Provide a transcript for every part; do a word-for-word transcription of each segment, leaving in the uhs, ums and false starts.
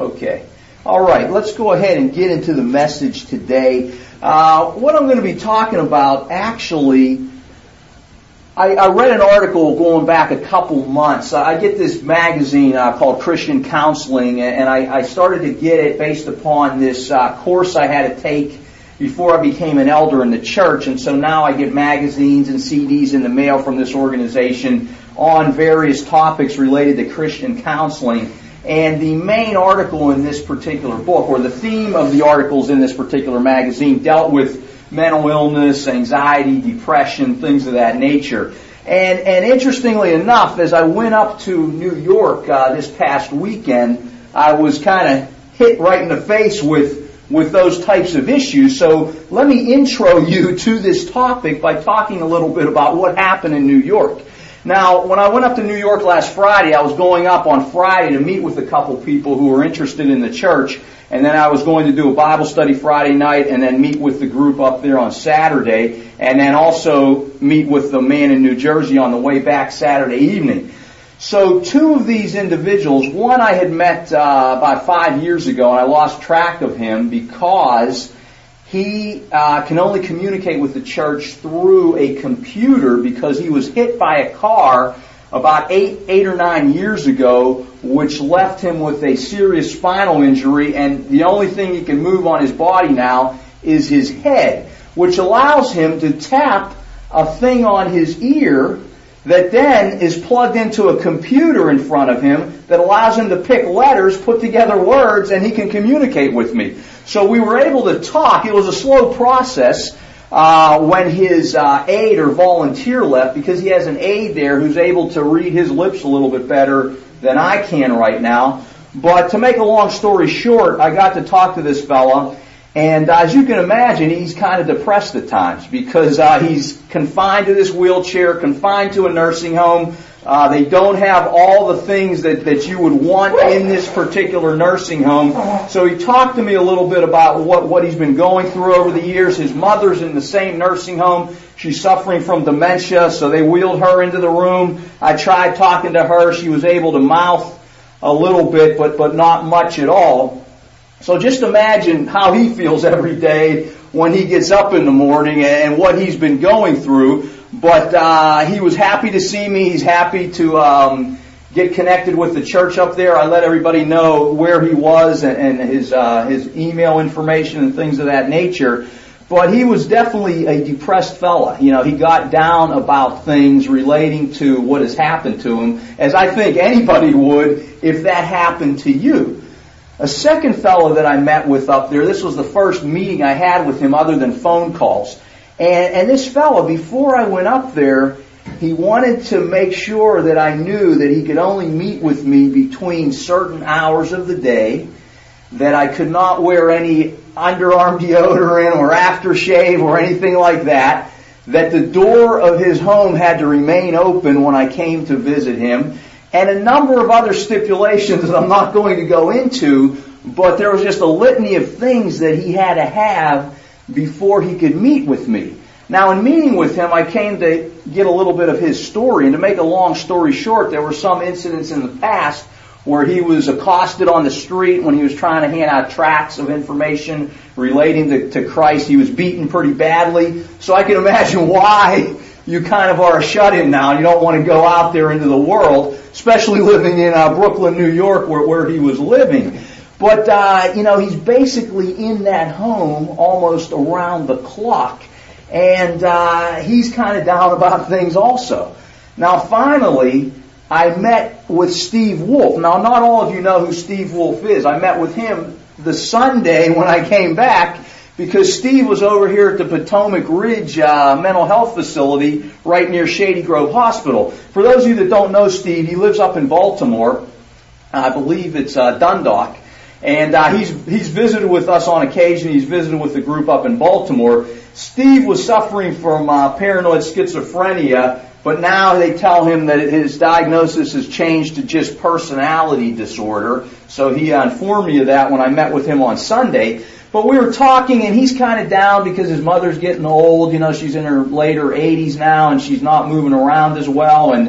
Okay. All right, let's go ahead and get into the message today. Uh, what I'm going to be talking about, actually, I, I read an article going back a couple months. I get this magazine uh, called Christian Counseling, and I, I started to get it based upon this uh, course I had to take before I became an elder in the church. And so now I get magazines and C Ds in the mail from this organization on various topics related to Christian counseling. And the main article in this particular book, or the theme of the articles in this particular magazine, dealt with mental illness, anxiety, depression, things of that nature. And, and interestingly enough, as I went up to New York uh, this past weekend, I was kind of hit right in the face with with those types of issues. So let me intro you to this topic by talking a little bit about what happened in New York. Now, when I went up to New York last Friday, I was going up on Friday to meet with a couple people who were interested in the church, and then I was going to do a Bible study Friday night and then meet with the group up there on Saturday, and then also meet with the man in New Jersey on the way back Saturday evening. So two of these individuals, one I had met uh, about five years ago, and I lost track of him because he uh, can only communicate with the church through a computer because he was hit by a car about eight, eight or nine years ago, which left him with a serious spinal injury, and the only thing he can move on his body now is his head, which allows him to tap a thing on his ear that then is plugged into a computer in front of him that allows him to pick letters, put together words, and he can communicate with me. So we were able to talk. It was a slow process uh, when his uh, aide or volunteer left, because he has an aide there who's able to read his lips a little bit better than I can right now. But to make a long story short, I got to talk to this fella, and uh, as you can imagine, he's kind of depressed at times because uh, he's confined to this wheelchair, confined to a nursing home. Uh, they don't have all the things that, that you would want in this particular nursing home. So he talked to me a little bit about what, what he's been going through over the years. His mother's in the same nursing home. She's suffering from dementia, so they wheeled her into the room. I tried talking to her. She was able to mouth a little bit, but, but not much at all. So just imagine how he feels every day when he gets up in the morning and what he's been going through. But uh, he was happy to see me. He's happy to um, get connected with the church up there. I let everybody know where he was and, and his uh, his email information and things of that nature. But he was definitely a depressed fella. You know, he got down about things relating to what has happened to him, as I think anybody would if that happened to you. A second fellow that I met with up there, this was the first meeting I had with him other than phone calls. And, and this fellow, before I went up there, he wanted to make sure that I knew that he could only meet with me between certain hours of the day, that I could not wear any underarm deodorant or aftershave or anything like that, that the door of his home had to remain open when I came to visit him, and a number of other stipulations that I'm not going to go into, but there was just a litany of things that he had to have before he could meet with me. Now, in meeting with him, I came to get a little bit of his story, and to make a long story short, there were some incidents in the past where he was accosted on the street when he was trying to hand out tracts of information relating to, to Christ. He was beaten pretty badly, so I can imagine why you kind of are a shut-in now. You don't want to go out there into the world, especially living in uh, Brooklyn, New York, where, where he was living. But, uh, you know, he's basically in that home almost around the clock. And uh, he's kind of down about things also. Now, finally, I met with Steve Wolf. Now, not all of you know who Steve Wolf is. I met with him the Sunday when I came back because Steve was over here at the Potomac Ridge uh, Mental Health Facility right near Shady Grove Hospital. For those of you that don't know Steve, he lives up in Baltimore. I believe it's uh, Dundalk. And uh, he's he's visited with us on occasion. He's visited with the group up in Baltimore. Steve was suffering from uh, paranoid schizophrenia, but now they tell him that his diagnosis has changed to just personality disorder. So he uh, informed me of that when I met with him on Sunday. But we were talking, and he's kind of down because his mother's getting old. You know, she's in her later eighties now, and she's not moving around as well. And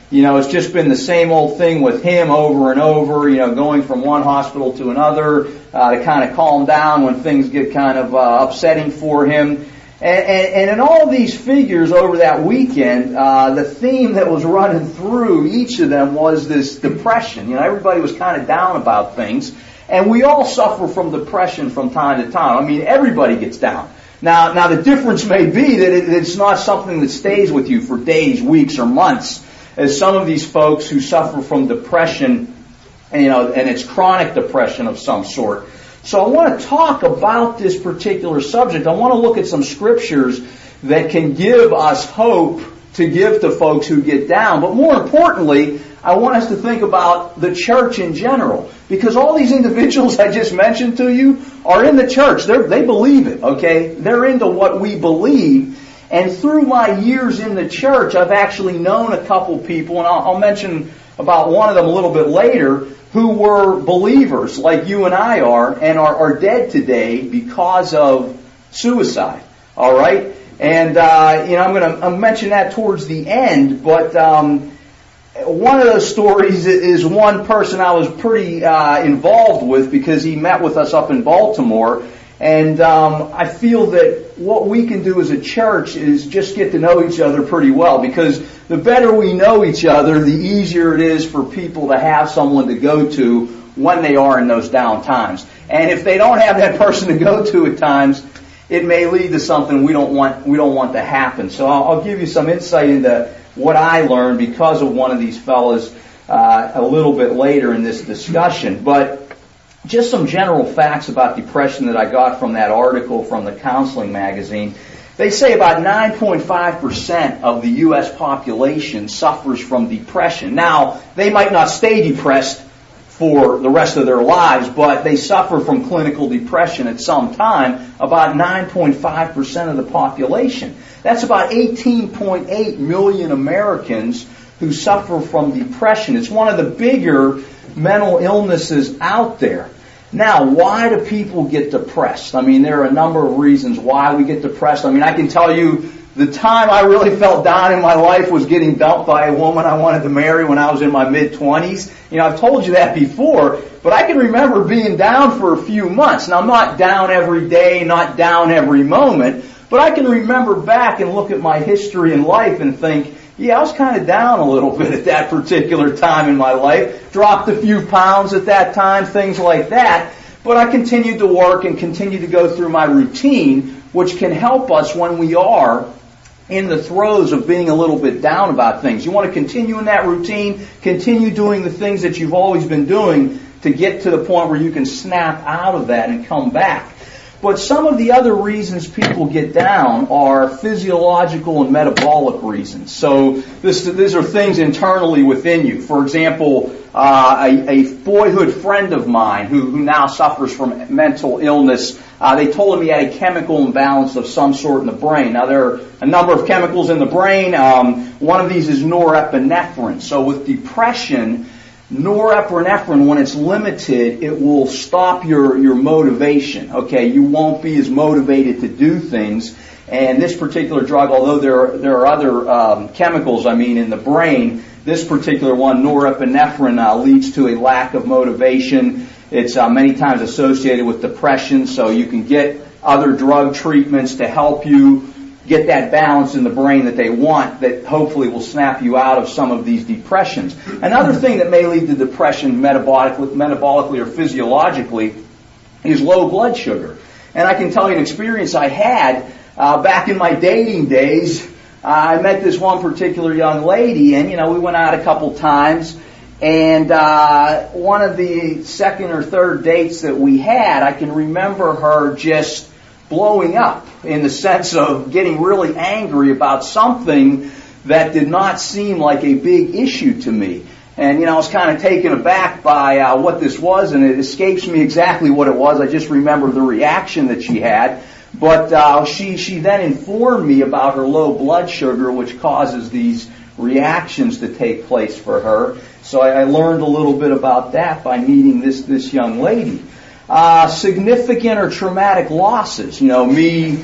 You know, it's just been the same old thing with him over and over, you know, going from one hospital to another uh, to kind of calm down when things get kind of uh, upsetting for him. And, and, and in all these figures over that weekend, uh, the theme that was running through each of them was this depression. You know, everybody was kind of down about things. And we all suffer from depression from time to time. I mean, everybody gets down. Now, now the difference may be that it, it's not something that stays with you for days, weeks, or months, as some of these folks who suffer from depression, you know, and it's chronic depression of some sort. So I want to talk about this particular subject. I want to look at some scriptures that can give us hope to give to folks who get down. But more importantly, I want us to think about the church in general. Because all these individuals I just mentioned to you are in the church. They're, they believe it, okay? They're into what we believe. And through my years in the church, I've actually known a couple people, and I'll, I'll mention about one of them a little bit later, who were believers like you and I are, and are, are dead today because of suicide. All right? And, uh, you know, I'm going to mention that towards the end, but um, one of those stories is one person I was pretty uh, involved with because he met with us up in Baltimore. And um, I feel that what we can do as a church is just get to know each other pretty well, because the better we know each other, the easier it is for people to have someone to go to when they are in those down times. And if they don't have that person to go to at times, it may lead to something we don't want we don't want to happen. So I'll, I'll give you some insight into what I learned because of one of these fellas uh, a little bit later in this discussion. But just some general facts about depression that I got from that article from the Counseling magazine. They say about nine point five percent of the U S population suffers from depression. Now, they might not stay depressed for the rest of their lives, but they suffer from clinical depression at some time, about nine point five percent of the population. That's about eighteen point eight million Americans who suffer from depression. It's one of the bigger mental illnesses out there. Now, why do people get depressed? I mean, there are a number of reasons why we get depressed. I mean, I can tell you the time I really felt down in my life was getting dumped by a woman I wanted to marry when I was in my mid-twenties. You know, I've told you that before, but I can remember being down for a few months. Now, I'm not down every day, not down every moment, but I can remember back and look at my history in life and think, yeah, I was kind of down a little bit at that particular time in my life. Dropped a few pounds at that time, things like that. But I continued to work and continued to go through my routine, which can help us when we are in the throes of being a little bit down about things. You want to continue in that routine, continue doing the things that you've always been doing to get to the point where you can snap out of that and come back. But some of the other reasons people get down are physiological and metabolic reasons. So this, these are things internally within you. For example, uh, a, a boyhood friend of mine who, who now suffers from mental illness, uh, they told him he had a chemical imbalance of some sort in the brain. Now, there are a number of chemicals in the brain. Um, one of these is norepinephrine. So with depression, norepinephrine, when it's limited, it will stop your, your motivation. Okay, you won't be as motivated to do things. And this particular drug, although there are, there are other um, chemicals, I mean, in the brain, this particular one, norepinephrine, uh, leads to a lack of motivation. It's uh, many times associated with depression, so you can get other drug treatments to help you get that balance in the brain that they want that hopefully will snap you out of some of these depressions. Another thing that may lead to depression metabolically, metabolically or physiologically is low blood sugar. And I can tell you an experience I had uh, back in my dating days. Uh, I met this one particular young lady, and, you know, we went out a couple times. And uh, one of the second or third dates that we had, I can remember her just blowing up in the sense of getting really angry about something that did not seem like a big issue to me. And, you know, I was kind of taken aback by uh, what this was, and it escapes me exactly what it was. I just remember the reaction that she had. But uh, she, she then informed me about her low blood sugar, which causes these reactions to take place for her. So I, I learned a little bit about that by meeting this, this young lady. Uh, significant or traumatic losses. You know, me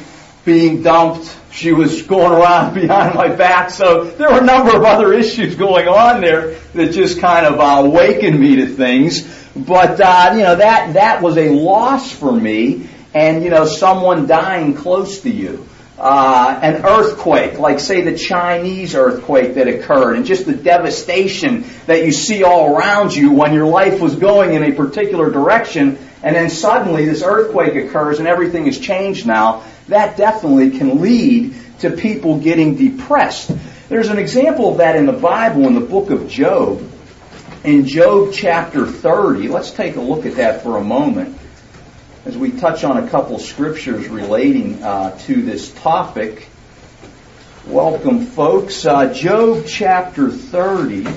being dumped. She was going around behind my back. So there were a number of other issues going on there that just kind of uh, awakened me to things. But, uh, you know, that, that was a loss for me. And, you know, someone dying close to you. Uh, an earthquake, like say the Chinese earthquake that occurred, and just the devastation that you see all around you when your life was going in a particular direction, and then suddenly this earthquake occurs and everything has changed now. That definitely can lead to people getting depressed. There's an example of that in the Bible in the book of Job. In Job chapter thirty, let's take a look at that for a moment as we touch on a couple scriptures relating uh, to this topic. Welcome, folks. Uh, Job chapter thirty,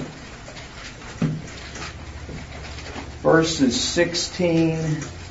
verses sixteen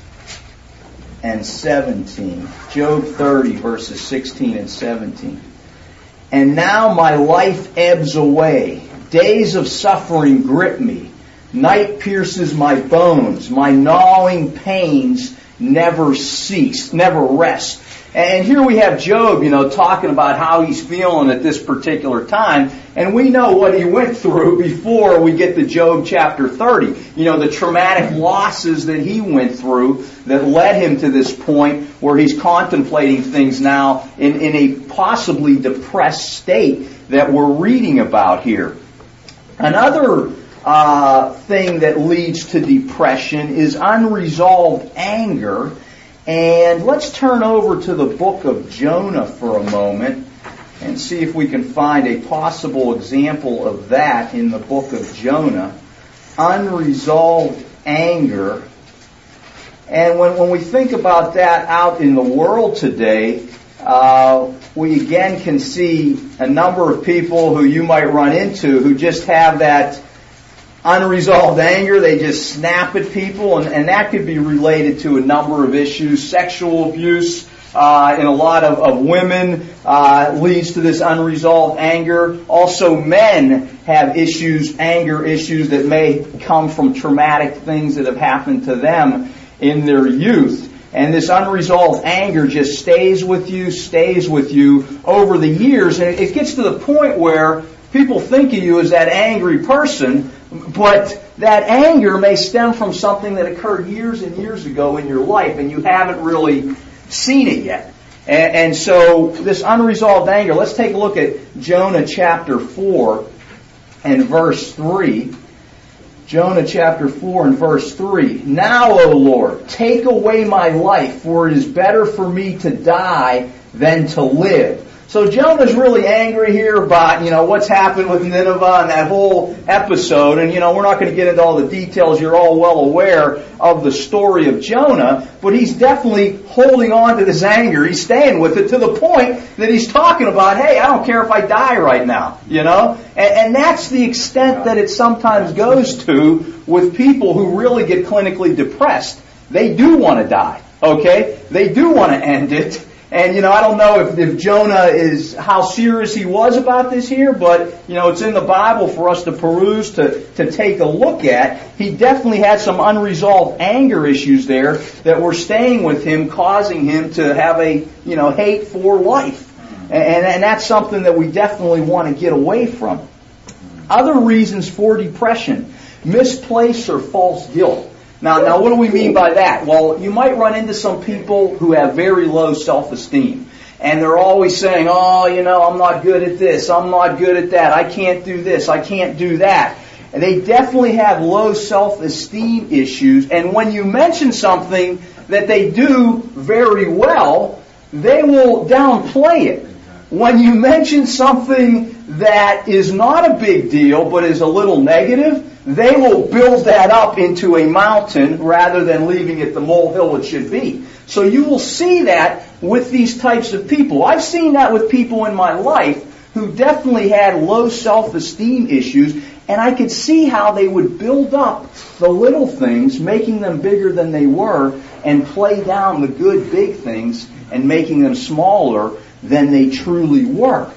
and seventeen. Job thirty, verses sixteen and seventeen. And now my life ebbs away. Days of suffering grip me. Night pierces my bones. My gnawing pains never cease, never rest. And here we have Job, you know, talking about how he's feeling at this particular time. And we know what he went through before we get to Job chapter thirty. You know, the traumatic losses that he went through that led him to this point where he's contemplating things now in, in a possibly depressed state that we're reading about here. Another uh, thing that leads to depression is unresolved anger. And let's turn over to the book of Jonah for a moment and see if we can find a possible example of that in the book of Jonah. Unresolved anger. And when, when we think about that out in the world today, uh, we again can see a number of people who you might run into who just have that unresolved anger. They just snap at people, and, and that could be related to a number of issues. Sexual abuse uh, in a lot of, of women uh, leads to this unresolved anger. Also, men have issues, anger issues that may come from traumatic things that have happened to them in their youth. And this unresolved anger just stays with you, stays with you over the years, and it gets to the point where people think of you as that angry person, but that anger may stem from something that occurred years and years ago in your life, and you haven't really seen it yet. And, and so this unresolved anger, let's take a look at Jonah chapter four and verse three. Jonah chapter four and verse three. Now, O Lord, take away my life, for it is better for me to die than to live. So Jonah's really angry here about, you know, what's happened with Nineveh and that whole episode. And, you know, we're not going to get into all the details. You're all well aware of the story of Jonah. But he's definitely holding on to this anger. He's staying with it to the point that he's talking about, hey, I don't care if I die right now, you know. And, and that's the extent that it sometimes goes to with people who really get clinically depressed. They do want to die, okay? They do want to end it. And, you know, I don't know if, if Jonah is, how serious he was about this here, but, you know, it's in the Bible for us to peruse, to, to take a look at. He definitely had some unresolved anger issues there that were staying with him, causing him to have a, you know, hate for life. And, and that's something that we definitely want to get away from. Other reasons for depression: misplaced or false guilt. Now, now, what do we mean by that? Well, you might run into some people who have very low self-esteem. And they're always saying, oh, you know, I'm not good at this, I'm not good at that, I can't do this, I can't do that. And they definitely have low self-esteem issues. And when you mention something that they do very well, they will downplay it. When you mention something that is not a big deal but is a little negative, they will build that up into a mountain rather than leaving it the molehill it should be. So you will see that with these types of people. I've seen that with people in my life who definitely had low self-esteem issues, and I could see how they would build up the little things, making them bigger than they were, and play down the good big things and making them smaller than they truly were.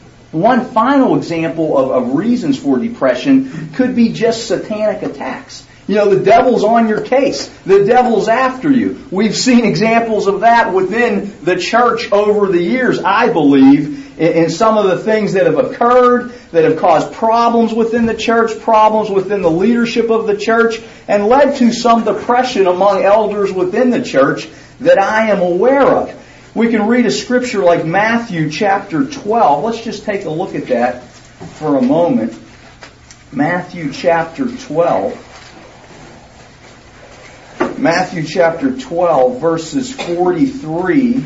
One final example of, of reasons for depression could be just satanic attacks. You know, the devil's on your case. The devil's after you. We've seen examples of that within the church over the years, I believe, in some of the things that have occurred, that have caused problems within the church, problems within the leadership of the church, and led to some depression among elders within the church that I am aware of. We can read a scripture like Matthew chapter twelve. Let's just take a look at that for a moment. Matthew chapter twelve. Matthew chapter twelve, verses forty-three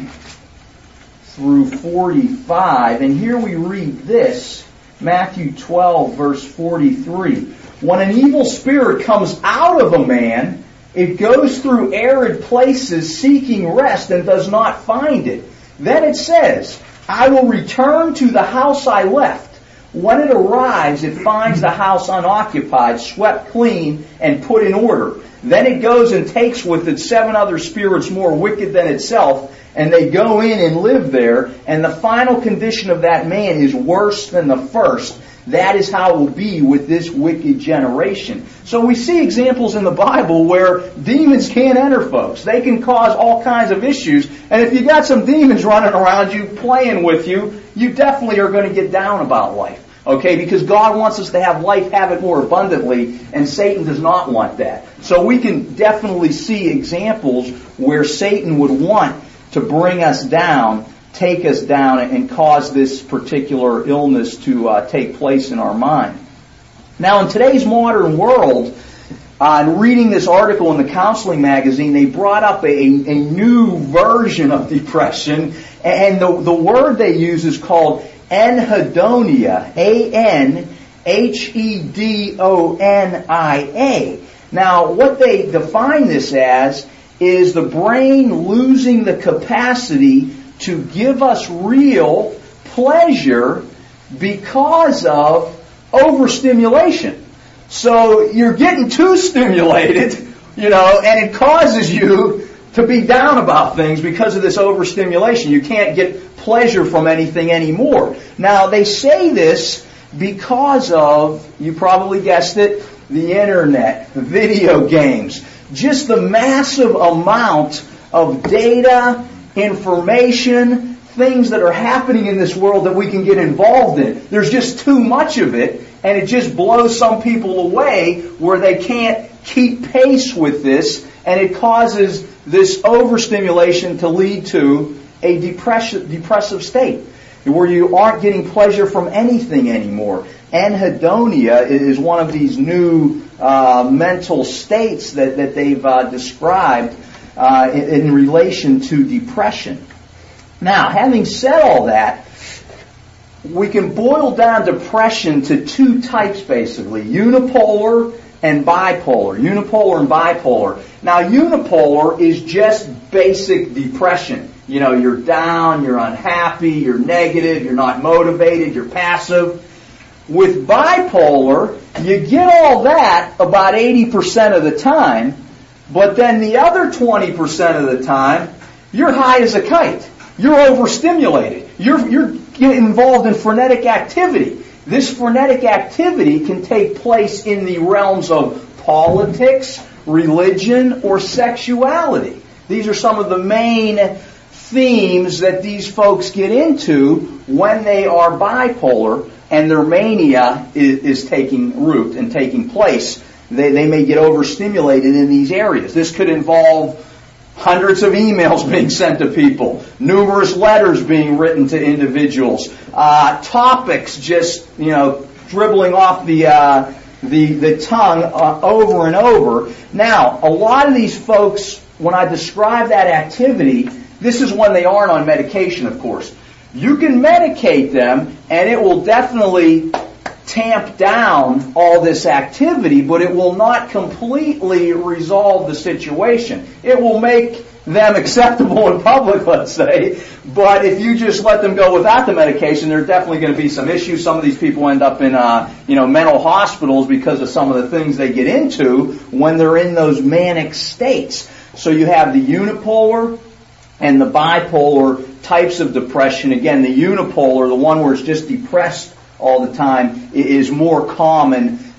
through forty-five. And here we read this, Matthew twelve, verse forty-three. When an evil spirit comes out of a man, it goes through arid places seeking rest and does not find it. Then it says, I will return to the house I left. When it arrives, it finds the house unoccupied, swept clean, and put in order. Then it goes and takes with it seven other spirits more wicked than itself, and they go in and live there, and the final condition of that man is worse than the first. That is how it will be with this wicked generation. So we see examples in the Bible where demons can enter folks. They can cause all kinds of issues. And if you got some demons running around you, playing with you, you definitely are going to get down about life. Okay, because God wants us to have life, have it more abundantly, and Satan does not want that. So we can definitely see examples where Satan would want to bring us down, take us down, and cause this particular illness to uh, take place in our mind. Now, in today's modern world, uh, in reading this article in the Counseling magazine, they brought up a, a new version of depression, and the, the word they use is called anhedonia, A N H E D O N I A. Now, what they define this as is the brain losing the capacity to give us real pleasure because of overstimulation. So you're getting too stimulated, you know, and it causes you to be down about things because of this overstimulation. You can't get pleasure from anything anymore. Now, they say this because of, you probably guessed it, the internet, video games, just the massive amount of data, information, things that are happening in this world that we can get involved in. There's just too much of it, and it just blows some people away where they can't keep pace with this, and it causes this overstimulation to lead to a depressive, depressive state where you aren't getting pleasure from anything anymore. Anhedonia is one of these new uh, mental states that, that they've uh, described uh, in, in relation to depression. Now, having said all that, we can boil down depression to two types basically, unipolar and bipolar. Unipolar and bipolar. Now, unipolar is just basic depression. You know, you're down, you're unhappy, you're negative, you're not motivated, you're passive. With bipolar, you get all that about eighty percent of the time, but then the other twenty percent of the time, you're high as a kite. You're overstimulated. You're, you're getting involved in frenetic activity. This frenetic activity can take place in the realms of politics, religion, or sexuality. These are some of the main themes that these folks get into when they are bipolar and their mania is, is taking root and taking place. They, they may get overstimulated in these areas. This could involve hundreds of emails being sent to people, numerous letters being written to individuals, uh, topics just, you know, dribbling off the uh, the the tongue uh, over and over. Now, a lot of these folks, when I describe that activity, this is when they aren't on medication, of course. You can medicate them, and it will definitely tamp down all this activity, but it will not completely resolve the situation. It will make them acceptable in public, let's say, but if you just let them go without the medication, there are definitely going to be some issues. Some of these people end up in, uh, you know, mental hospitals because of some of the things they get into when they're in those manic states. So you have the unipolar and the bipolar types of depression. Again, the unipolar, the one where it's just depressed all the time, is more common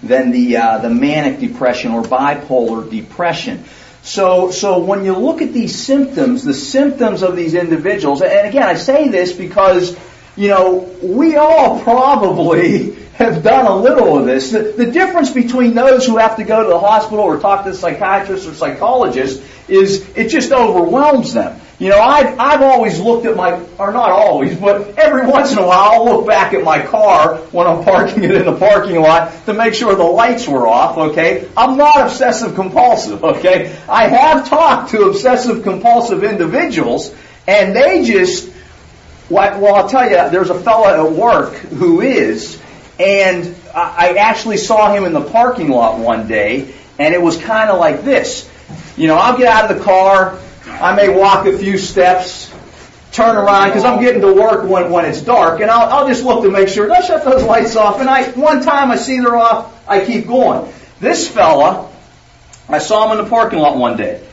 than the uh, the manic depression or bipolar depression. So, so when you look at these symptoms, the symptoms of these individuals, and again, I say this because, you know, we all probably have done a little of this. The, the difference between those who have to go to the hospital or talk to a psychiatrist or psychologist is it just overwhelms them. You know, I've, I've always looked at my, or not always, but every once in a while I'll look back at my car when I'm parking it in the parking lot to make sure the lights were off, okay? I'm not obsessive compulsive, okay? I have talked to obsessive compulsive individuals, and they just, well, I'll tell you, there's a fella at work who is, and I actually saw him in the parking lot one day, and it was kind of like this. You know, I'll get out of the car, I may walk a few steps, turn around, because I'm getting to work when, when it's dark, and I'll, I'll just look to make sure, don't shut those lights off, and I, one time I see they're off, I keep going. This fella, I saw him in the parking lot one day.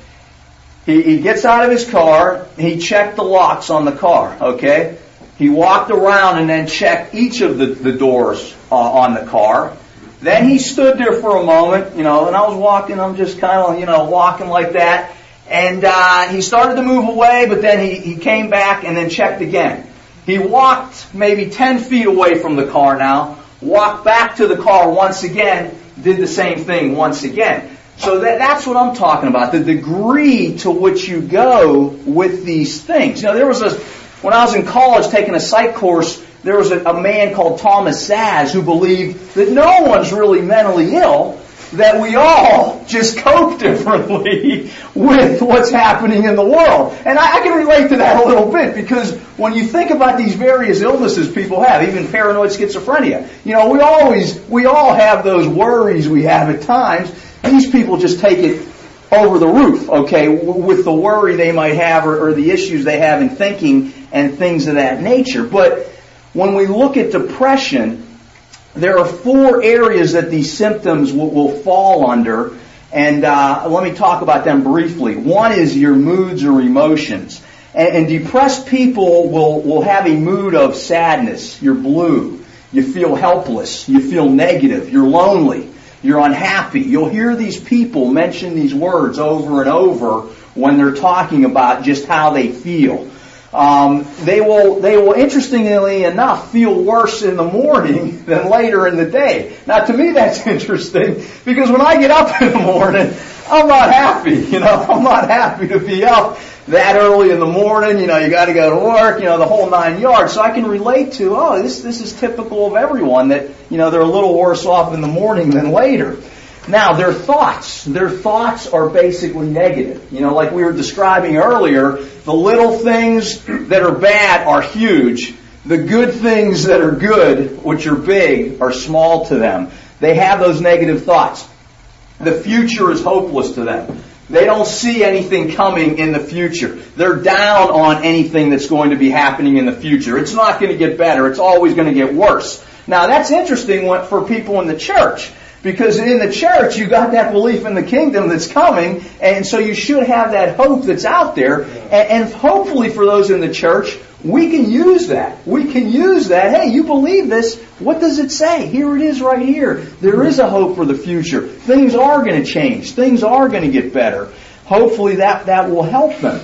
He, he gets out of his car, he checked the locks on the car, okay? He walked around and then checked each of the, the doors uh, on the car. Then he stood there for a moment, you know, and I was walking, I'm just kind of, you know, walking like that. And uh, he started to move away, but then he, he came back and then checked again. He walked maybe ten feet away from the car now, walked back to the car once again, did the same thing once again. So that, that's what I'm talking about, the degree to which you go with these things. You know, there was a, when I was in college taking a psych course, there was a, a man called Thomas Szasz who believed that no one's really mentally ill, that we all just cope differently with what's happening in the world. And I, I can relate to that a little bit, because when you think about these various illnesses people have, even paranoid schizophrenia, you know, we always, we all have those worries we have at times. These people just take it over the roof, okay, with the worry they might have or, or the issues they have in thinking and things of that nature. But when we look at depression, there are four areas that these symptoms will, will fall under, and uh, let me talk about them briefly. One is your moods or emotions. And, and depressed people will, will have a mood of sadness. You're blue. You feel helpless. You feel negative. You're lonely. You're unhappy. You'll hear these people mention these words over and over when they're talking about just how they feel. Um, they will, they will, interestingly enough, feel worse in the morning than later in the day. Now, to me, that's interesting, because when I get up in the morning, I'm not happy. You know, I'm not happy to be up that early in the morning. You know, you got to go to work. You know, the whole nine yards. So I can relate to, oh, this this is typical of everyone, that, you know, they're a little worse off in the morning than later. Now, their thoughts, their thoughts are basically negative. You know, like we were describing earlier, the little things that are bad are huge. The good things that are good, which are big, are small to them. They have those negative thoughts. The future is hopeless to them. They don't see anything coming in the future. They're down on anything that's going to be happening in the future. It's not going to get better. It's always going to get worse. Now, that's interesting for people in the church, because in the church, you got that belief in the kingdom that's coming, and so you should have that hope that's out there. And, and hopefully for those in the church, we can use that. We can use that. Hey, you believe this. What does it say? Here it is right here. There is a hope for the future. Things are going to change. Things are going to get better. Hopefully that, that will help them.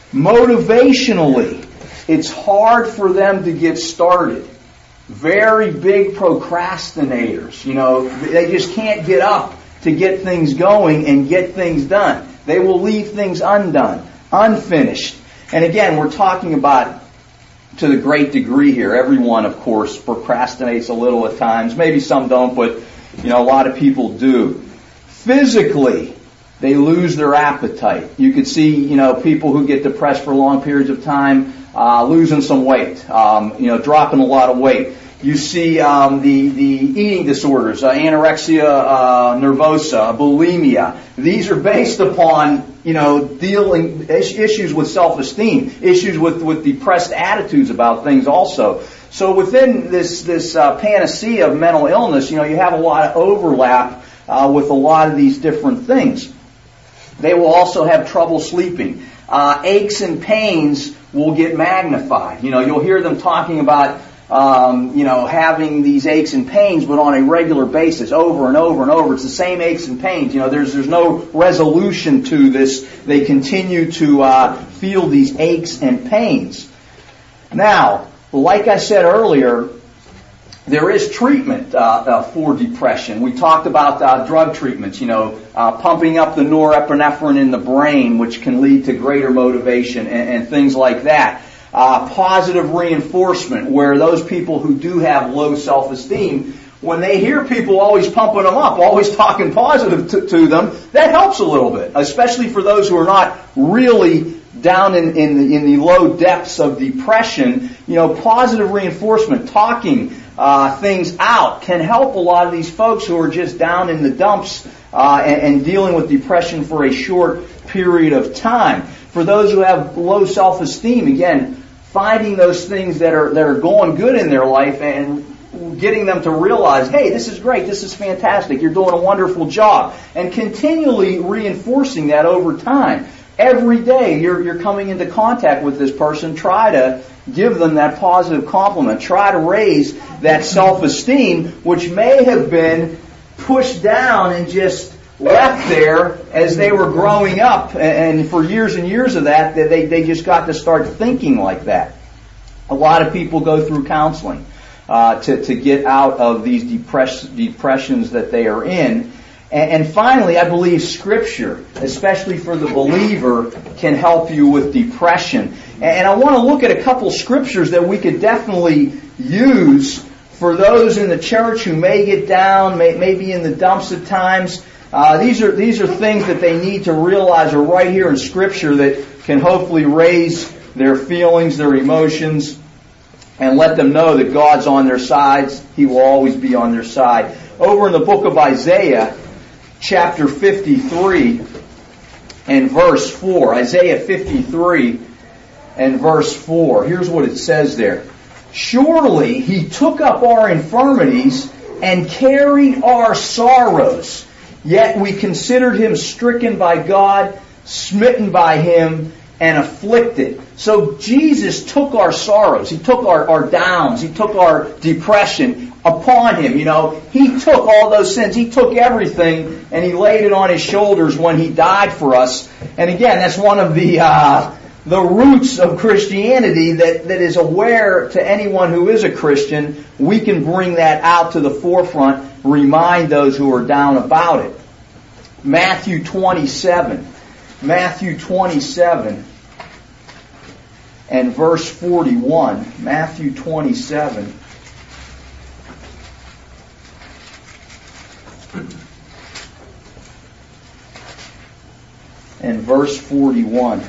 Motivationally, it's hard for them to get started. Very big procrastinators. You know, they just can't get up to get things going and get things done. They will leave things undone, unfinished. And again, we're talking about, to the great degree here, everyone, of course, procrastinates a little at times. Maybe some don't, but, you know, a lot of people do. Physically, they lose their appetite. You could see, you know, people who get depressed for long periods of time, Uh, losing some weight, um, you know, dropping a lot of weight. You see um, the the eating disorders, uh, anorexia uh, nervosa, bulimia. These are based upon, you know, dealing issues with self-esteem, issues with with depressed attitudes about things also. So within this this uh, panacea of mental illness, you know, you have a lot of overlap uh, with a lot of these different things. They will also have trouble sleeping. Uh, aches and pains will get magnified. You know, you'll hear them talking about um, you know, having these aches and pains, but on a regular basis, over and over and over. It's the same aches and pains. You know, there's there's no resolution to this. They continue to uh, feel these aches and pains. Now, like I said earlier, there is treatment uh, uh, for depression. We talked about uh, drug treatments, you know, uh, pumping up the norepinephrine in the brain, which can lead to greater motivation and, and things like that. Uh, positive reinforcement, where those people who do have low self-esteem, when they hear people always pumping them up, always talking positive to, to them, that helps a little bit, especially for those who are not really down in, in, the, in the low depths of depression. You know, positive reinforcement, talking uh, things out can help a lot of these folks who are just down in the dumps uh, and, and dealing with depression for a short period of time. For those who have low self-esteem, again, finding those things that are that are going good in their life and getting them to realize, hey, this is great, this is fantastic, you're doing a wonderful job, and continually reinforcing that over time. Every day you're you're coming into contact with this person, try to give them that positive compliment, try to raise that self-esteem, which may have been pushed down and just left there as they were growing up, and for years and years of that, they, they just got to start thinking like that. A lot of people go through counseling uh, to, to get out of these depress, depressions that they are in. And, and finally, I believe Scripture, especially for the believer, can help you with depression. And, and I want to look at a couple Scriptures that we could definitely use for those in the church who may get down, may, may be in the dumps at times. Uh, these are these are things that they need to realize are right here in Scripture that can hopefully raise their feelings, their emotions, and let them know that God's on their sides. He will always be on their side. Over in the book of Isaiah, chapter fifty-three and verse four. Isaiah fifty-three and verse four. Here's what it says there. Surely He took up our infirmities and carried our sorrows. Yet we considered Him stricken by God, smitten by Him, and afflicted. So Jesus took our sorrows. He took our, our downs. He took our depression upon Him. You know, He took all those sins. He took everything, and He laid it on His shoulders when He died for us. And again, that's one of the uh, the roots of Christianity that, that is aware to anyone who is a Christian. We can bring that out to the forefront, remind those who are down about it. Matthew twenty-seven. Matthew twenty-seven and verse forty-one. Matthew twenty-seven and verse forty-one.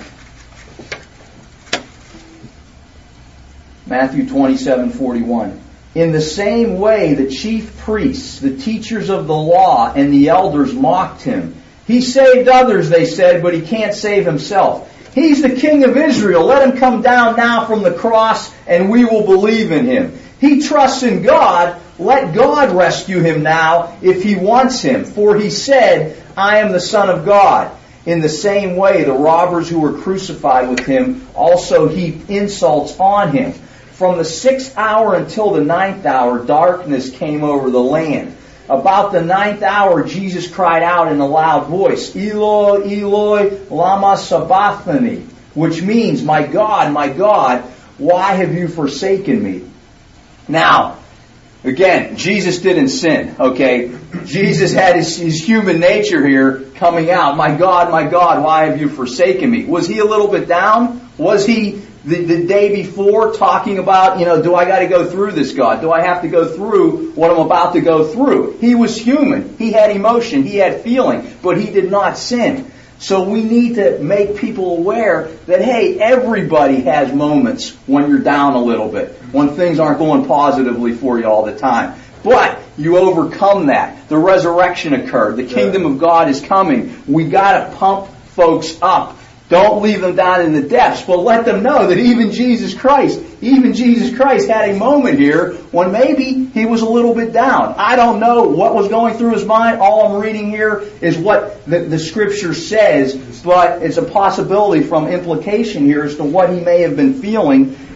Matthew twenty-seven forty-one. In the same way, the chief priests, the teachers of the law, and the elders mocked Him. He saved others, they said, but He can't save Himself. He's the King of Israel. Let Him come down now from the cross, and we will believe in Him. He trusts in God. Let God rescue him now if He wants him. For He said, I am the Son of God. In the same way, the robbers who were crucified with Him also heaped insults on Him. From the sixth hour until the ninth hour, darkness came over the land. About the ninth hour, Jesus cried out in a loud voice, Eloi, Eloi, lama sabachthani, which means, My God, my God, why have you forsaken me? Now, again, Jesus didn't sin, okay? Jesus had his, his human nature here coming out. My God, my God, why have you forsaken me? Was He a little bit down? Was He the, the day before talking about, you know, do I got to go through this, God? Do I have to go through what I'm about to go through? He was human. He had emotion. He had feeling. But He did not sin. So we need to make people aware that, hey, everybody has moments when you're down a little bit, when things aren't going positively for you all the time. But you overcome that. The resurrection occurred. The kingdom of God is coming. We got to pump folks up. Don't leave them down in the depths, but let them know that even Jesus Christ, even Jesus Christ had a moment here when maybe He was a little bit down. I don't know what was going through His mind. All I'm reading here is what the, the Scripture says, but it's a possibility from implication here as to what He may have been feeling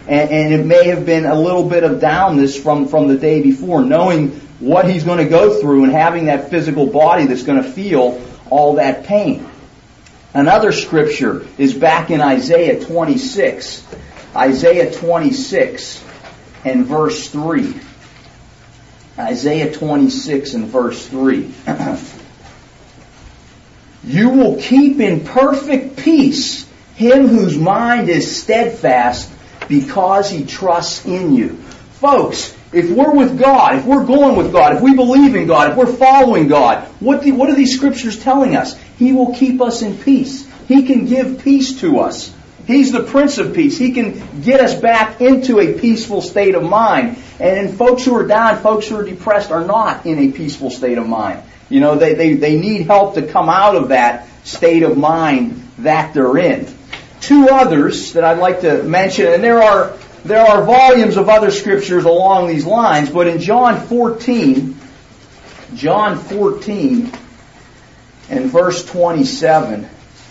And, and it may have been a little bit of downness from, from the day before, knowing what he's going to go through and having that physical body that's going to feel all that pain. Another scripture is back in Isaiah twenty-six. Isaiah twenty-six and verse three. Isaiah twenty-six and verse three. You will keep in perfect peace him whose mind is steadfast because he trusts in you. Folks, if we're with God, if we're going with God, if we believe in God, if we're following God, what, the, what are these scriptures telling us? He will keep us in peace. He can give peace to us. He's the Prince of Peace. He can get us back into a peaceful state of mind. And folks who are down, folks who are depressed are not in a peaceful state of mind. You know, they, they, they need help to come out of that state of mind that they're in. Two others that I'd like to mention, and there are there are volumes of other scriptures along these lines, but in John fourteen, John fourteen and verse twenty-seven,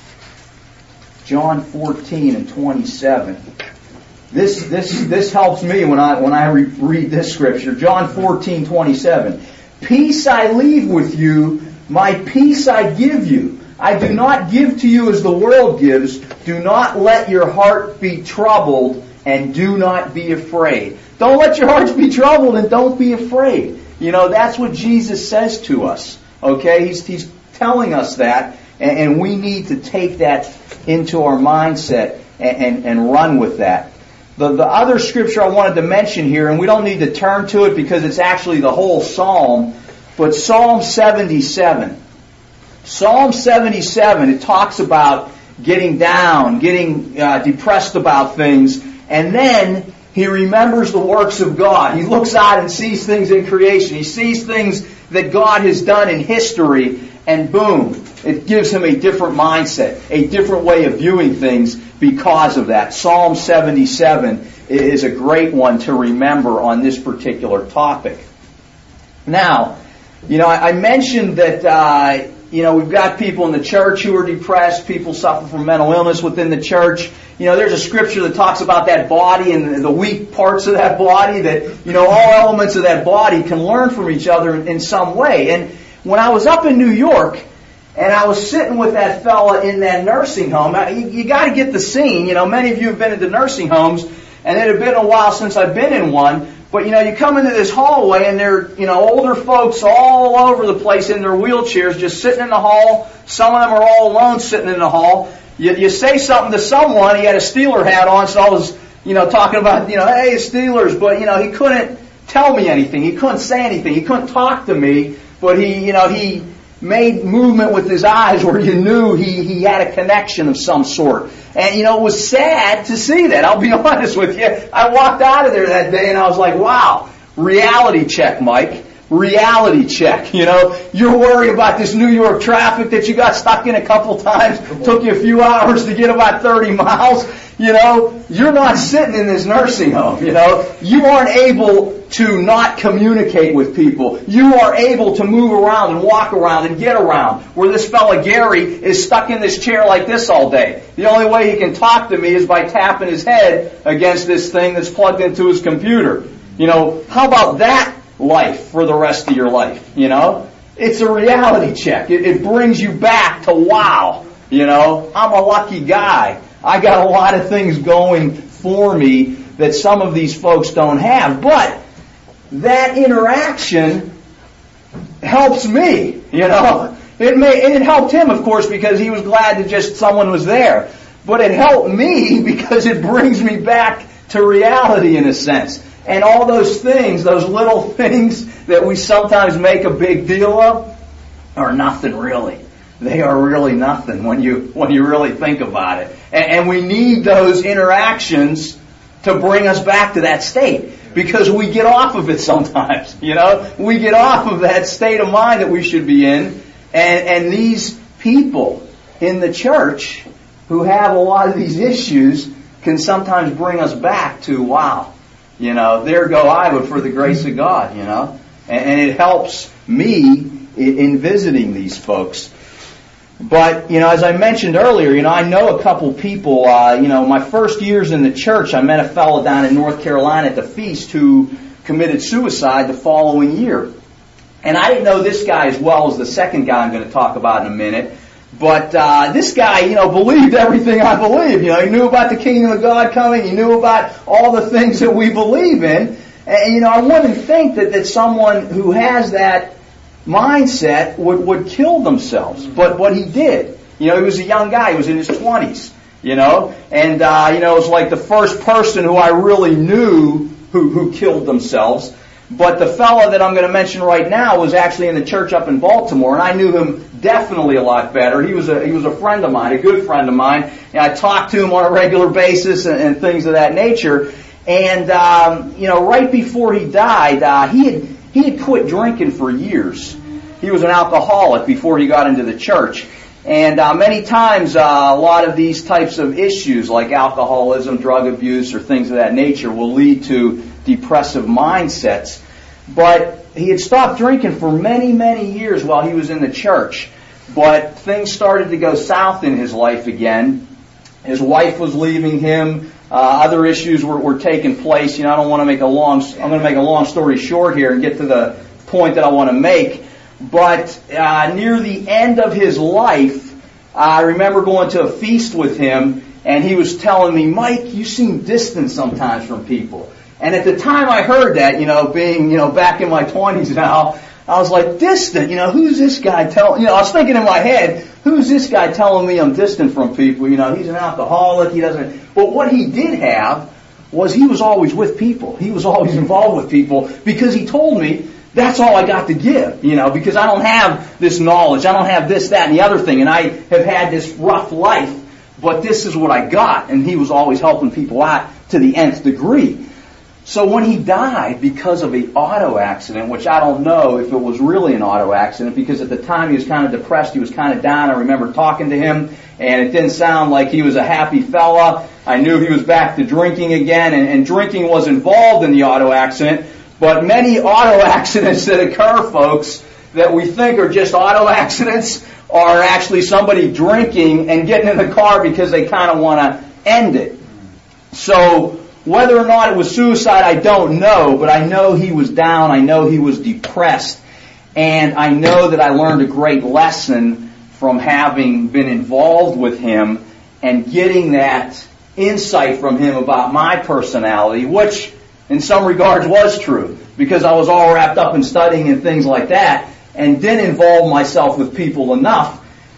John fourteen and twenty-seven. This this this helps me when I when I re- read this scripture. John fourteen twenty-seven. Peace I leave with you, my peace I give you. I do not give to you as the world gives. Do not let your heart be troubled, and do not be afraid. Don't let your hearts be troubled, and don't be afraid. You know, that's what Jesus says to us. Okay? He's, he's telling us that, and, and we need to take that into our mindset and, and, and run with that. The, the other scripture I wanted to mention here, and we don't need to turn to it because it's actually the whole psalm, but Psalm seventy-seven. Psalm seventy-seven, it talks about getting down, getting uh, depressed about things, and then he remembers the works of God. He looks out and sees things in creation. He sees things that God has done in history, and boom, it gives him a different mindset, a different way of viewing things because of that. Psalm seventy-seven is a great one to remember on this particular topic. Now, you know, I mentioned that, uh, you know, we've got people in the church who are depressed, people suffer from mental illness within the church. You know, there's a scripture that talks about that body and the weak parts of that body, that, you know, all elements of that body can learn from each other in some way. And when I was up in New York, and I was sitting with that fella in that nursing home, you, you got to get the scene. You know, many of you have been into nursing homes, and it had been a while since I've been in one. But, you know, you come into this hallway, and there are, you know, older folks all over the place in their wheelchairs just sitting in the hall. Some of them are all alone sitting in the hall. You, you say something to someone, he had a Steeler hat on, so I was, you know, talking about, you know, hey, Steelers. But, you know, he couldn't tell me anything. He couldn't say anything. He couldn't talk to me. But he, you know, he made movement with his eyes where you knew he, he had a connection of some sort. And, you know, it was sad to see that. I'll be honest with you. I walked out of there that day and I was like, wow, reality check, Mike. Reality check. You know, you're worried about this New York traffic that you got stuck in a couple times. Took you a few hours to get about thirty miles. You know, you're not sitting in this nursing home. You know, you aren't able to not communicate with people. You are able to move around and walk around and get around. Where this fella Gary is stuck in this chair like this all day. The only way he can talk to me is by tapping his head against this thing that's plugged into his computer. You know, how about that life for the rest of your life? You know, it's a reality check. It, it brings you back to, wow, you know, I'm a lucky guy. I got a lot of things going for me that some of these folks don't have. But that interaction helps me, you know. It may, and it helped him, of course, because he was glad that just someone was there. But it helped me because it brings me back to reality in a sense. And all those things, those little things that we sometimes make a big deal of, are nothing really. They are really nothing when you when you really think about it. And, and we need those interactions to bring us back to that state. Because we get off of it sometimes, you know. We get off of that state of mind that we should be in. And, and these people in the church who have a lot of these issues can sometimes bring us back to, wow, you know, there go I, but for the grace of God, you know. And, and it helps me in, in visiting these folks. But, you know, as I mentioned earlier, you know, I know a couple people, uh, you know, my first years in the church, I met a fellow down in North Carolina at the feast who committed suicide the following year. And I didn't know this guy as well as the second guy I'm going to talk about in a minute. But uh, this guy, you know, believed everything I believe. You know, he knew about the kingdom of God coming. He knew about all the things that we believe in. And, you know, I wouldn't think that, that someone who has that mindset would, would kill themselves. But what he did, you know, he was a young guy. He was in his twenties, you know. And, uh, you know, it was like the first person who I really knew who, who killed themselves. But the fellow that I'm going to mention right now was actually in the church up in Baltimore, and I knew him definitely a lot better. He was a he was a friend of mine, a good friend of mine, and I talked to him on a regular basis and, and things of that nature. And um, you know, right before he died, uh, he had he had quit drinking for years. He was an alcoholic before he got into the church. And uh, many times, uh, a lot of these types of issues, like alcoholism, drug abuse, or things of that nature, will lead to depressive mindsets. But he had stopped drinking for many, many years while he was in the church. But things started to go south in his life again. His wife was leaving him. Uh, other issues were, were taking place. You know, I don't want to make a long. I'm going to make a long story short here and get to the point that I want to make. But uh, near the end of his life, I remember going to a feast with him, and he was telling me, "Mike, you seem distant sometimes from people." And at the time I heard that, you know, being, you know, back in my twenties now, I was like, distant, you know, who's this guy telling, you know, I was thinking in my head, who's this guy telling me I'm distant from people? You know, he's an alcoholic, he doesn't, but what he did have was he was always with people. He was always involved with people because he told me, that's all I got to give, you know, because I don't have this knowledge, I don't have this, that, and the other thing, and I have had this rough life, but this is what I got, and he was always helping people out to the nth degree. So when he died because of an auto accident, which I don't know if it was really an auto accident, because at the time he was kind of depressed, he was kind of down. I remember talking to him, and it didn't sound like he was a happy fella. I knew he was back to drinking again, and, and drinking was involved in the auto accident. But many auto accidents that occur, folks, that we think are just auto accidents are actually somebody drinking and getting in the car because they kind of want to end it. So whether or not it was suicide, I don't know, but I know he was down, I know he was depressed, and I know that I learned a great lesson from having been involved with him and getting that insight from him about my personality, which in some regards was true, because I was all wrapped up in studying and things like that, and didn't involve myself with people enough,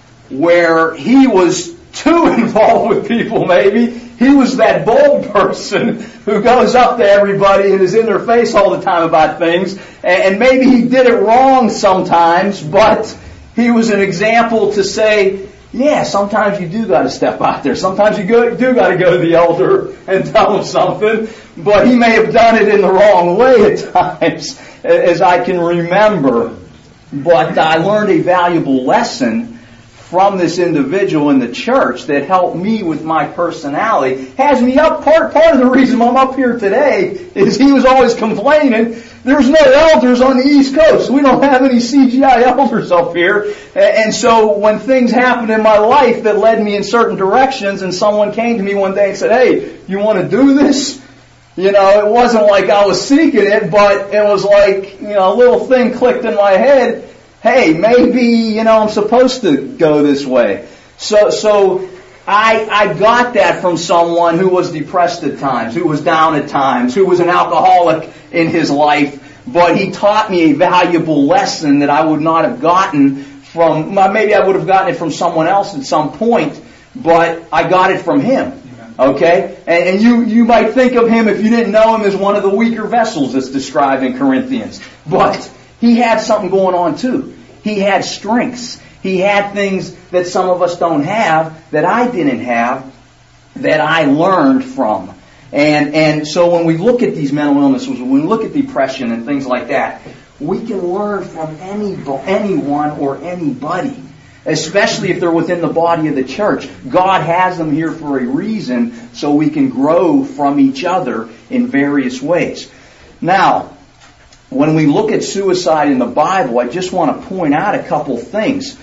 where he was too involved with people maybe. He was that bold person who goes up to everybody and is in their face all the time about things. And maybe he did it wrong sometimes, but he was an example to say, yeah, sometimes you do got to step out there. Sometimes you go, do got to go to the elder and tell him something. But he may have done it in the wrong way at times, as I can remember. But I learned a valuable lesson from this individual in the church that helped me with my personality. Has me up. Part part of the reason I'm up here today is he was always complaining there's no elders on the East Coast. We don't have any C G I elders up here. And so when things happened in my life that led me in certain directions, and someone came to me one day and said, "Hey, you want to do this?" You know, it wasn't like I was seeking it, but it was like, you know, a little thing clicked in my head. Hey, maybe, you know, I'm supposed to go this way. So, so I, I got that from someone who was depressed at times, who was down at times, who was an alcoholic in his life, but he taught me a valuable lesson that I would not have gotten from, maybe I would have gotten it from someone else at some point, but I got it from him. Okay? And, and you, you might think of him, if you didn't know him, as one of the weaker vessels that's described in Corinthians. But he had something going on too. He had strengths. He had things that some of us don't have, that I didn't have, that I learned from. And and so when we look at these mental illnesses, when we look at depression and things like that, we can learn from any anyone or anybody, especially if they're within the body of the church. God has them here for a reason, so we can grow from each other in various ways. Now, when we look at suicide in the Bible, I just want to point out a couple things.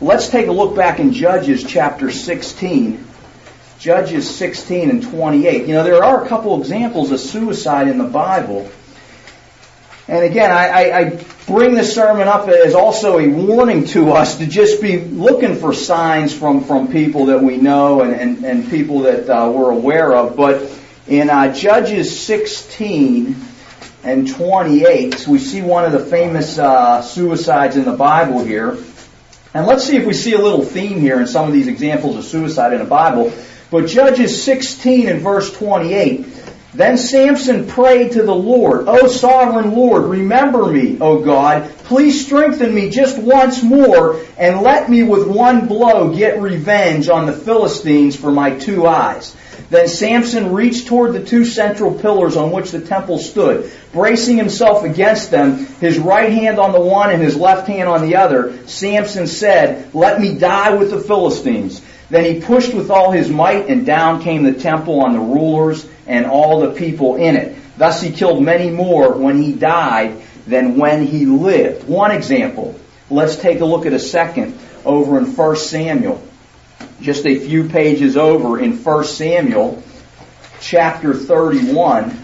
Let's take a look back in Judges chapter sixteen. Judges sixteen and twenty-eight. You know, there are a couple examples of suicide in the Bible. And again, I, I, I bring this sermon up as also a warning to us to just be looking for signs from, from people that we know and, and, and people that uh, we're aware of. But in uh, Judges sixteen and twenty-eight, we see one of the famous uh, suicides in the Bible here. And let's see if we see a little theme here in some of these examples of suicide in the Bible. But Judges sixteen and verse twenty-eight, then Samson prayed to the Lord, O sovereign Lord, remember me, O God. Please strengthen me just once more and let me with one blow get revenge on the Philistines for my two eyes. Then Samson reached toward the two central pillars on which the temple stood, bracing himself against them, his right hand on the one and his left hand on the other. Samson said, let me die with the Philistines. Then he pushed with all his might, and down came the temple on the rulers and all the people in it. Thus he killed many more when he died than when he lived. One example. Let's take a look at a second over in First Samuel. Just a few pages over in First Samuel, chapter thirty-one.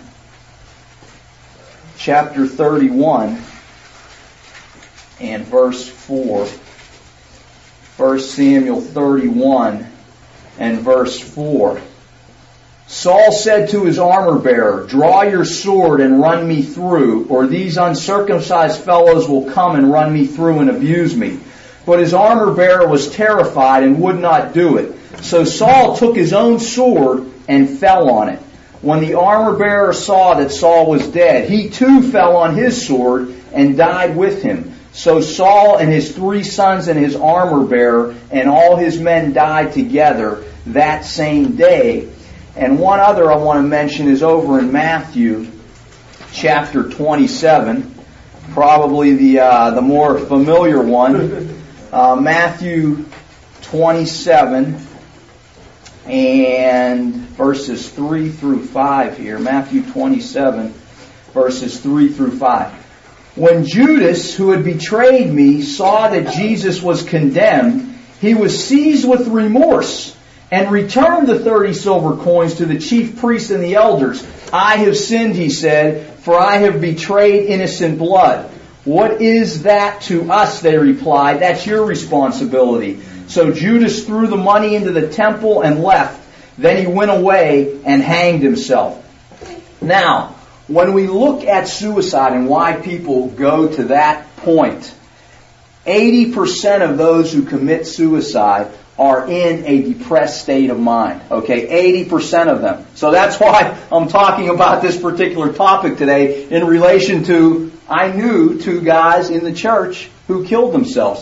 Chapter thirty-one and verse four. First Samuel thirty-one and verse four. Saul said to his armor-bearer, draw your sword and run me through, or these uncircumcised fellows will come and run me through and abuse me. But his armor-bearer was terrified and would not do it. So Saul took his own sword and fell on it. When the armor-bearer saw that Saul was dead, he too fell on his sword and died with him. So Saul and his three sons and his armor-bearer and all his men died together that same day. And one other I want to mention is over in Matthew chapter twenty-seven, probably the uh, the more familiar one. Uh, Matthew twenty-seven and verses three through five here. Matthew twenty-seven, verses three through five. When Judas, who had betrayed me, saw that Jesus was condemned, he was seized with remorse and returned the thirty silver coins to the chief priests and the elders. I have sinned, he said, for I have betrayed innocent blood. What is that to us, they replied. That's your responsibility. So Judas threw the money into the temple and left. Then he went away and hanged himself. Now, when we look at suicide and why people go to that point, eighty percent of those who commit suicide are in a depressed state of mind. Okay, eighty percent of them. So that's why I'm talking about this particular topic today in relation to, I knew two guys in the church who killed themselves.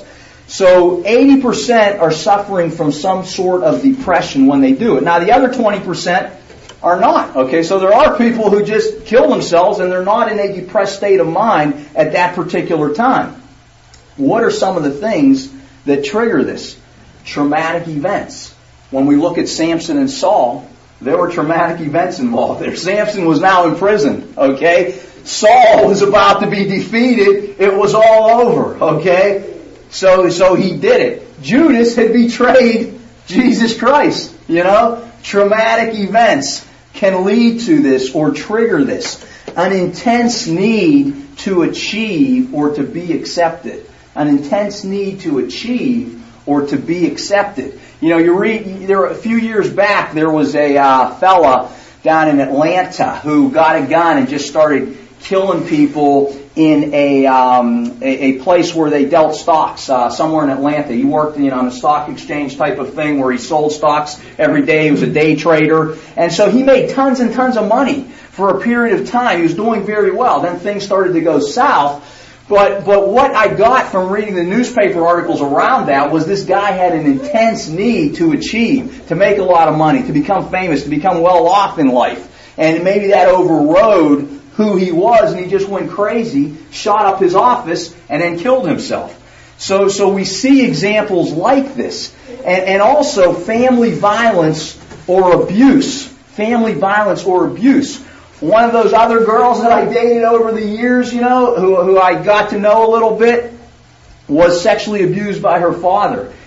So eighty percent are suffering from some sort of depression when they do it. Now the other twenty percent are not. Okay, so there are people who just kill themselves and they're not in a depressed state of mind at that particular time. What are some of the things that trigger this? Traumatic events. When we look at Samson and Saul, there were traumatic events involved there. Samson was now in prison, okay? Saul was about to be defeated. It was all over, okay? So, so he did it. Judas had betrayed Jesus Christ, you know? Traumatic events can lead to this or trigger this. An intense need to achieve or to be accepted. An intense need to achieve or to be accepted. You know, you read, there a few years back, there was a uh, fella down in Atlanta who got a gun and just started killing people in a um, a, a place where they dealt stocks, uh, somewhere in Atlanta. He worked, you know, on a stock exchange type of thing where he sold stocks every day. He was a day trader. And so he made tons and tons of money for a period of time. He was doing very well. Then things started to go south. But but what I got from reading the newspaper articles around that was this guy had an intense need to achieve, to make a lot of money, to become famous, to become well off in life. And maybe that overrode who he was, and he just went crazy, shot up his office, and then killed himself. So so we see examples like this. And, and also family violence or abuse. Family violence or abuse. One of those other girls that I dated over the years, you know, who, who I got to know a little bit, was sexually abused by her father.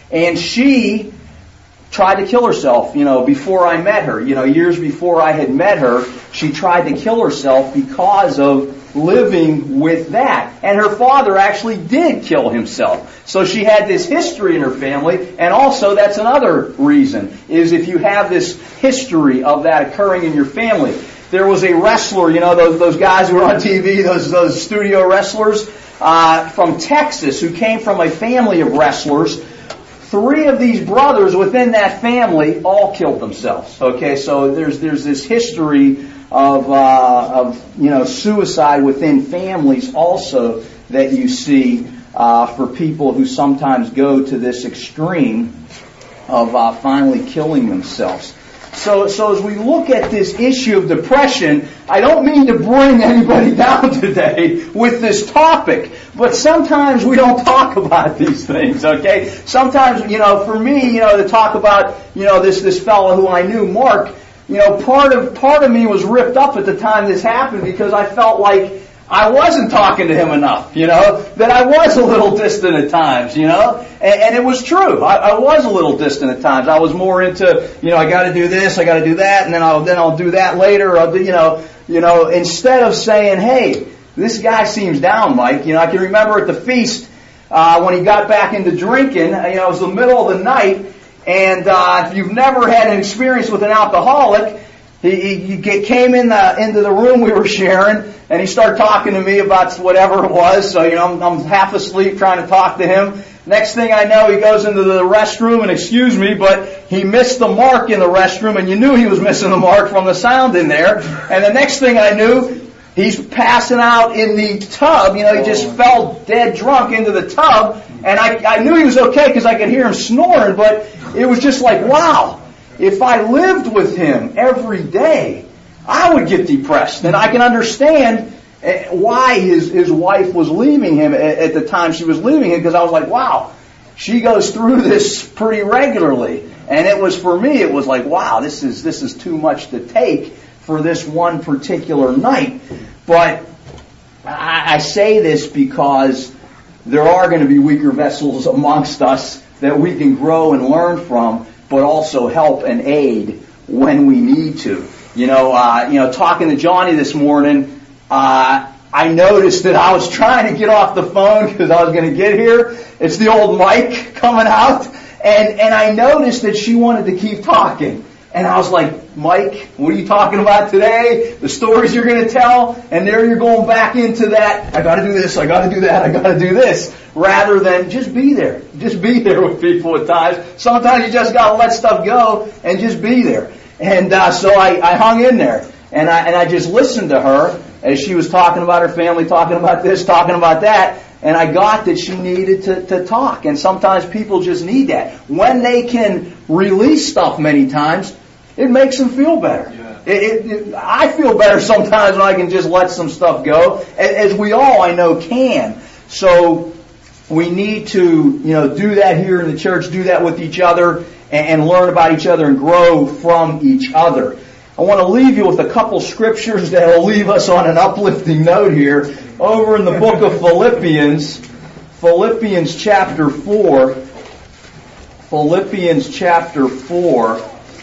And she tried to kill herself, you know, before I met her. You know, years before I had met her, she tried to kill herself because of living with that. And her father actually did kill himself. So she had this history in her family, and also that's another reason, is if you have this history of that occurring in your family. There was a wrestler, you know, those those guys who were on T V, those those studio wrestlers uh, from Texas who came from a family of wrestlers. Three of these brothers within that family all killed themselves. Okay, so there's there's this history of uh, of you know suicide within families also that you see uh, for people who sometimes go to this extreme of uh, finally killing themselves. So, so as we look at this issue of depression, I don't mean to bring anybody down today with this topic, but sometimes we don't talk about these things, okay? Sometimes, you know, for me, you know, to talk about, you know, this, this fellow who I knew, Mark, you know, part of, part of me was ripped up at the time this happened because I felt like I wasn't talking to him enough, you know, that I was a little distant at times, you know, and, and it was true. I, I was a little distant at times. I was more into, you know, I got to do this, I got to do that, and then I'll then I'll do that later. I'll do, you know, you know, instead of saying, hey, this guy seems down, Mike. You know, I can remember at the feast uh, when he got back into drinking. You know, it was the middle of the night, and uh, if you've never had an experience with an alcoholic, he, he, he came in the into the room we were sharing. And he started talking to me about whatever it was. So, you know, I'm, I'm half asleep trying to talk to him. Next thing I know, he goes into the restroom, and excuse me, but he missed the mark in the restroom, and you knew he was missing the mark from the sound in there. And the next thing I knew, he's passing out in the tub. You know, he just fell dead drunk into the tub. And I, I knew he was okay because I could hear him snoring, but it was just like, wow, if I lived with him every day, I would get depressed. And I can understand why his, his wife was leaving him at, at the time she was leaving him, because I was like, wow, she goes through this pretty regularly. And it was, for me, it was like, wow, this is this is too much to take for this one particular night. But I, I say this because there are going to be weaker vessels amongst us that we can grow and learn from, but also help and aid when we need to. You know, uh, you know, talking to Johnny this morning, uh, I noticed that I was trying to get off the phone because I was going to get here. It's the old mic coming out, and and I noticed that she wanted to keep talking, and I was like, Mike, what are you talking about today? The stories you're going to tell, and there you're going back into that. I got to do this. I got to do that. I got to do this. Rather than just be there, just be there with people at times. Sometimes you just got to let stuff go and just be there. And uh, so I, I hung in there, and I and I just listened to her as she was talking about her family, talking about this, talking about that, and I got that she needed to, to talk. And sometimes people just need that. When they can release stuff many times, it makes them feel better. Yeah. It, it, it, I feel better sometimes when I can just let some stuff go, as we all, I know, can. So we need to, you know, do that here in the church, do that with each other, and learn about each other and grow from each other. I want to leave you with a couple scriptures that will leave us on an uplifting note here. Over in the book of Philippians, Philippians chapter four, Philippians chapter four,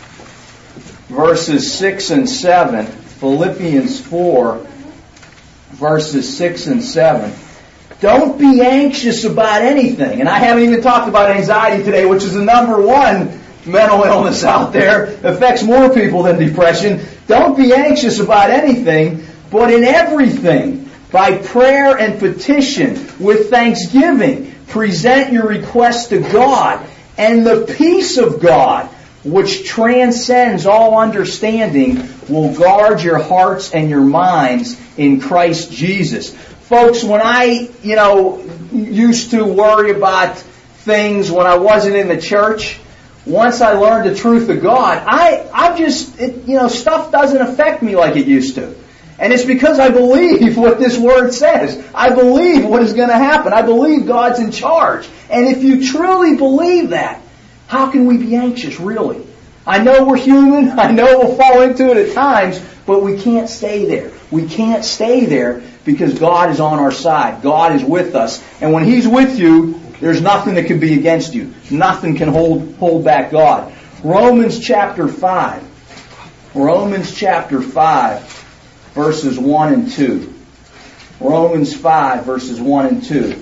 verses six and seven. Philippians four, verses six and seven. Don't be anxious about anything. And I haven't even talked about anxiety today, which is the number one mental illness out there. It affects more people than depression. Don't be anxious about anything, but in everything, by prayer and petition, with thanksgiving, present your requests to God, and the peace of God, which transcends all understanding, will guard your hearts and your minds in Christ Jesus. Folks, when I, you know, used to worry about things when I wasn't in the church, once I learned the truth of God, I, I just, it, you know, stuff doesn't affect me like it used to. And it's because I believe what this Word says. I believe what is going to happen. I believe God's in charge. And if you truly believe that, how can we be anxious, really? I know we're human. I know we'll fall into it at times, but we can't stay there. We can't stay there because God is on our side. God is with us. And when He's with you, There's nothing that can be against you. Nothing can hold hold back God. Romans chapter five. Romans chapter five, verses one and two. Romans five, verses one and two.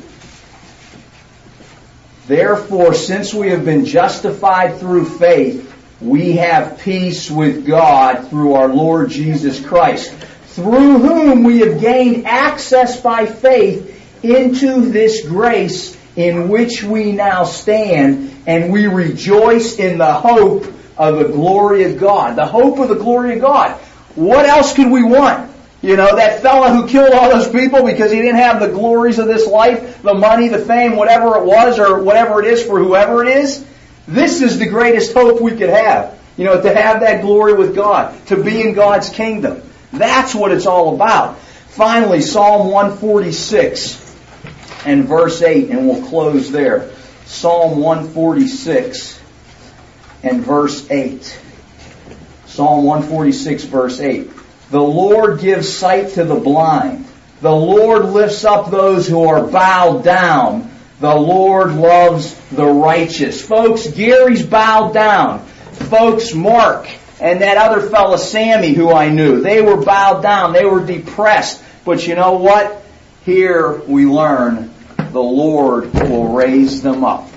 Therefore, since we have been justified through faith, we have peace with God through our Lord Jesus Christ, through whom we have gained access by faith into this grace in which we now stand, and we rejoice in the hope of the glory of God. The hope of the glory of God. What else could we want? You know, that fella who killed all those people because he didn't have the glories of this life, the money, the fame, whatever it was, or whatever it is for whoever it is. This is the greatest hope we could have. You know, to have that glory with God, to be in God's kingdom. That's what it's all about. Finally, Psalm one forty-six and verse eight, and we'll close there. Psalm one forty-six and verse eight. Psalm one forty-six, verse eight. The Lord gives sight to the blind. The Lord lifts up those who are bowed down. The Lord loves the righteous. Folks, Gary's bowed down. Folks, Mark and that other fella, Sammy, who I knew, they were bowed down. They were depressed. But you know what? Here we learn the Lord will raise them up.